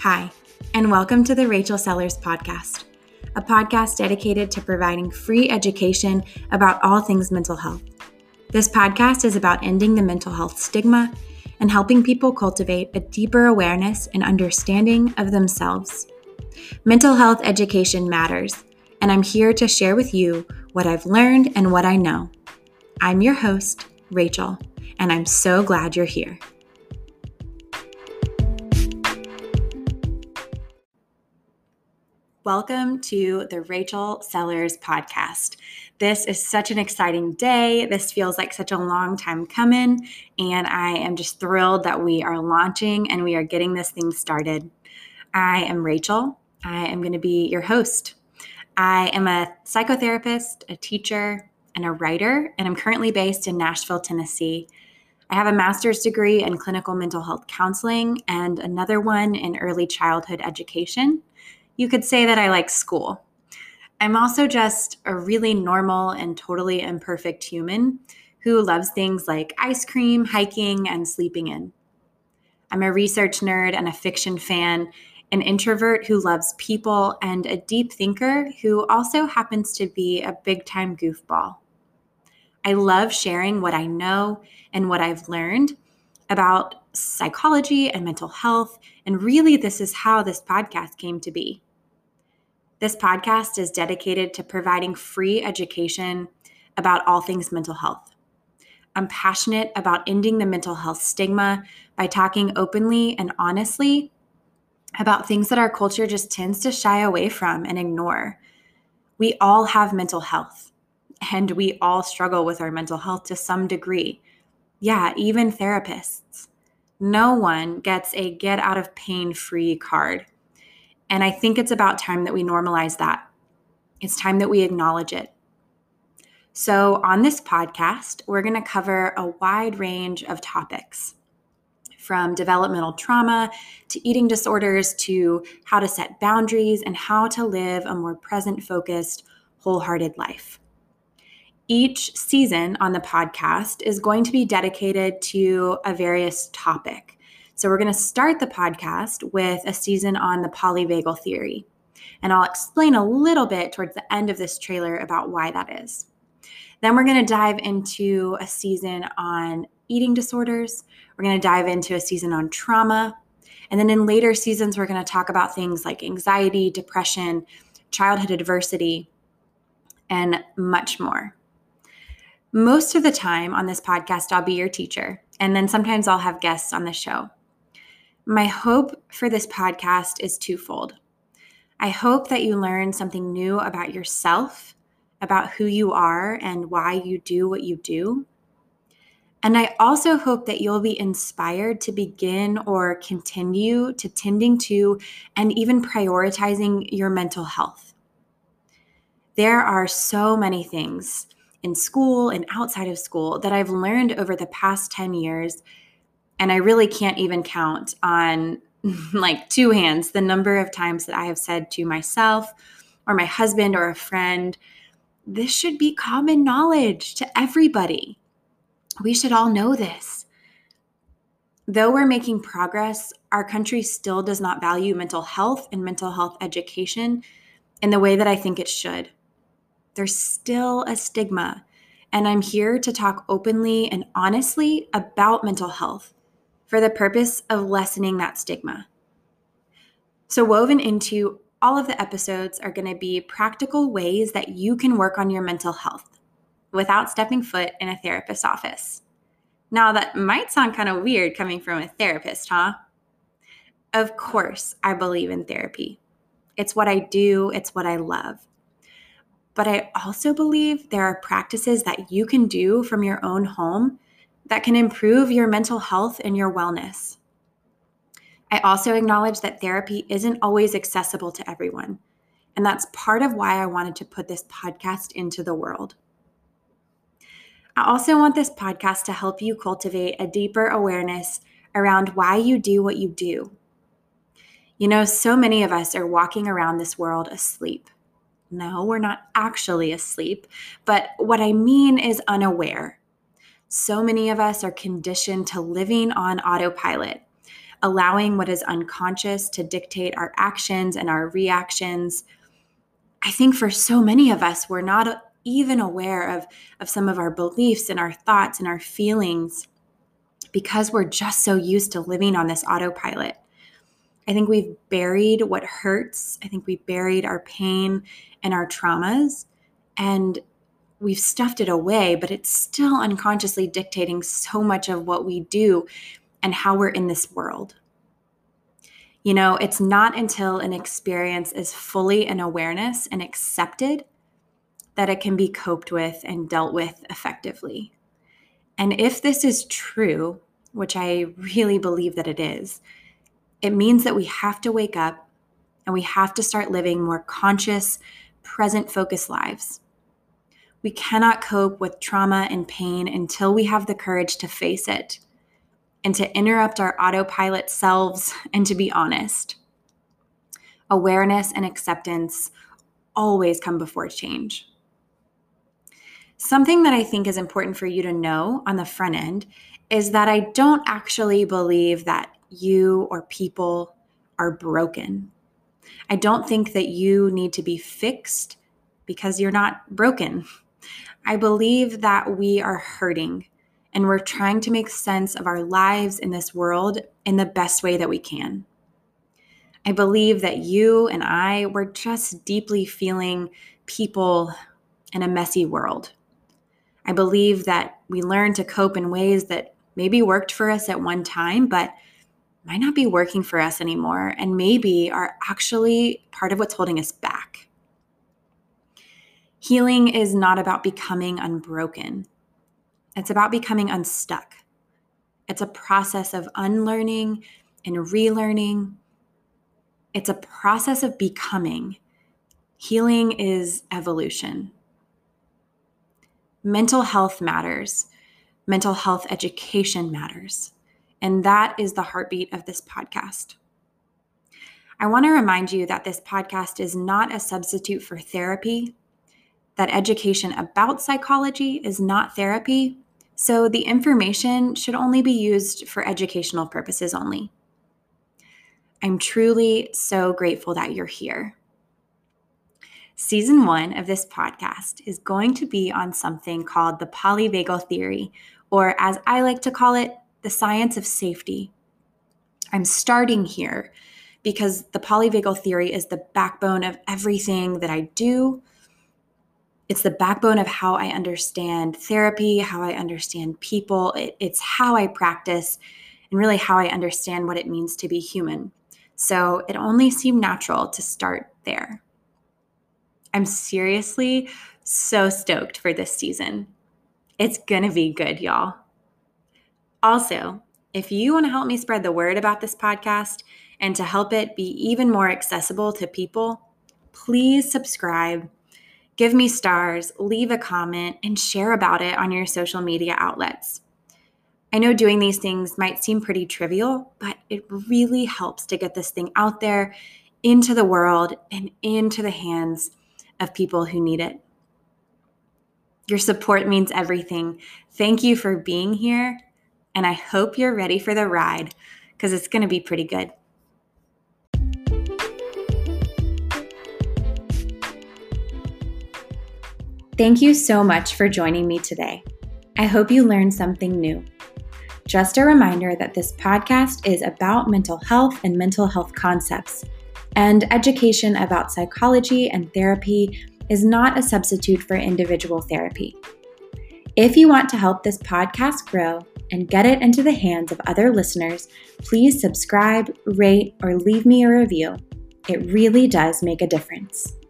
Hi, and welcome to the Rachel Sellers Podcast, a podcast dedicated to providing free education about all things mental health. This podcast is about ending the mental health stigma and helping people cultivate a deeper awareness and understanding of themselves. Mental health education matters, and I'm here to share with you what I've learned and what I know. I'm your host, Rachel, and I'm so glad you're here. Welcome to the Rachel Sellers Podcast. This is such an exciting day. This feels like such a long time coming, and I am just thrilled that we are launching and we are getting this thing started. I am Rachel. I am going to be your host. I am a psychotherapist, a teacher, and a writer, and I'm currently based in Nashville, Tennessee. I have a master's degree in clinical mental health counseling and another one in early childhood education. You could say that I like school. I'm also just a really normal and totally imperfect human who loves things like ice cream, hiking, and sleeping in. I'm a research nerd and a fiction fan, an introvert who loves people, and a deep thinker who also happens to be a big-time goofball. I love sharing what I know and what I've learned about psychology and mental health, and really this is how this podcast came to be. This podcast is dedicated to providing free education about all things mental health. I'm passionate about ending the mental health stigma by talking openly and honestly about things that our culture just tends to shy away from and ignore. We all have mental health, and we all struggle with our mental health to some degree. Yeah, even therapists. No one gets a get out of pain free card. And I think it's about time that we normalize that. It's time that we acknowledge it. So on this podcast, we're going to cover a wide range of topics, from developmental trauma to eating disorders to how to set boundaries and how to live a more present-focused, wholehearted life. Each season on the podcast is going to be dedicated to a various topic. So we're going to start the podcast with a season on the polyvagal theory. And I'll explain a little bit towards the end of this trailer about why that is. Then we're going to dive into a season on eating disorders. We're going to dive into a season on trauma. And then in later seasons, we're going to talk about things like anxiety, depression, childhood adversity, and much more. Most of the time on this podcast, I'll be your teacher. And then sometimes I'll have guests on the show. My hope for this podcast is twofold. I hope that you learn something new about yourself, about who you are and why you do what you do. And I also hope that you'll be inspired to begin or continue to tending to and even prioritizing your mental health. There are so many things in school and outside of school that I've learned over the past 10 years, and I really can't even count on like two hands the number of times that I have said to myself or my husband or a friend, this should be common knowledge to everybody. We should all know this. Though we're making progress, our country still does not value mental health and mental health education in the way that I think it should. There's still a stigma, and I'm here to talk openly and honestly about mental health for the purpose of lessening that stigma. So woven into all of the episodes are going to be practical ways that you can work on your mental health without stepping foot in a therapist's office. Now, that might sound kind of weird coming from a therapist, huh? Of course, I believe in therapy. It's what I do. It's what I love. But I also believe there are practices that you can do from your own home that can improve your mental health and your wellness. I also acknowledge that therapy isn't always accessible to everyone, and that's part of why I wanted to put this podcast into the world. I also want this podcast to help you cultivate a deeper awareness around why you do what you do. You know, so many of us are walking around this world asleep. No, we're not actually asleep, but what I mean is unaware. So many of us are conditioned to living on autopilot, allowing what is unconscious to dictate our actions and our reactions. I think for so many of us, we're not even aware of some of our beliefs and our thoughts and our feelings because we're just so used to living on this autopilot. I think we've buried what hurts. I think we buried our pain and our traumas, and we've stuffed it away, but it's still unconsciously dictating so much of what we do and how we're in this world. You know, it's not until an experience is fully in awareness and accepted that it can be coped with and dealt with effectively. And if this is true, which I really believe that it is, it means that we have to wake up and we have to start living more conscious, present-focused lives. We cannot cope with trauma and pain until we have the courage to face it and to interrupt our autopilot selves and to be honest. Awareness and acceptance always come before change. Something that I think is important for you to know on the front end is that I don't actually believe that you or people are broken. I don't think that you need to be fixed because you're not broken. I believe that we are hurting and we're trying to make sense of our lives in this world in the best way that we can. I believe that you and I were just deeply feeling people in a messy world. I believe that we learn to cope in ways that maybe worked for us at one time, but might not be working for us anymore, and maybe are actually part of what's holding us back. Healing is not about becoming unbroken. It's about becoming unstuck. It's a process of unlearning and relearning. It's a process of becoming. Healing is evolution. Mental health matters. Mental health education matters. And that is the heartbeat of this podcast. I want to remind you that this podcast is not a substitute for therapy, that education about psychology is not therapy, so the information should only be used for educational purposes only. I'm truly so grateful that you're here. Season 1 of this podcast is going to be on something called the polyvagal theory, or as I like to call it, the science of safety. I'm starting here because the polyvagal theory is the backbone of everything that I do. It's the backbone of how I understand therapy, how I understand people. It's how I practice and really how I understand what it means to be human. So it only seemed natural to start there. I'm seriously so stoked for this season. It's gonna be good, y'all. Also, if you want to help me spread the word about this podcast and to help it be even more accessible to people, please subscribe, give me stars, leave a comment, and share about it on your social media outlets. I know doing these things might seem pretty trivial, but it really helps to get this thing out there into the world and into the hands of people who need it. Your support means everything. Thank you for being here. And I hope you're ready for the ride because it's going to be pretty good. Thank you so much for joining me today. I hope you learned something new. Just a reminder that this podcast is about mental health and mental health concepts, and education about psychology and therapy is not a substitute for individual therapy. If you want to help this podcast grow and get it into the hands of other listeners, please subscribe, rate, or leave me a review. It really does make a difference.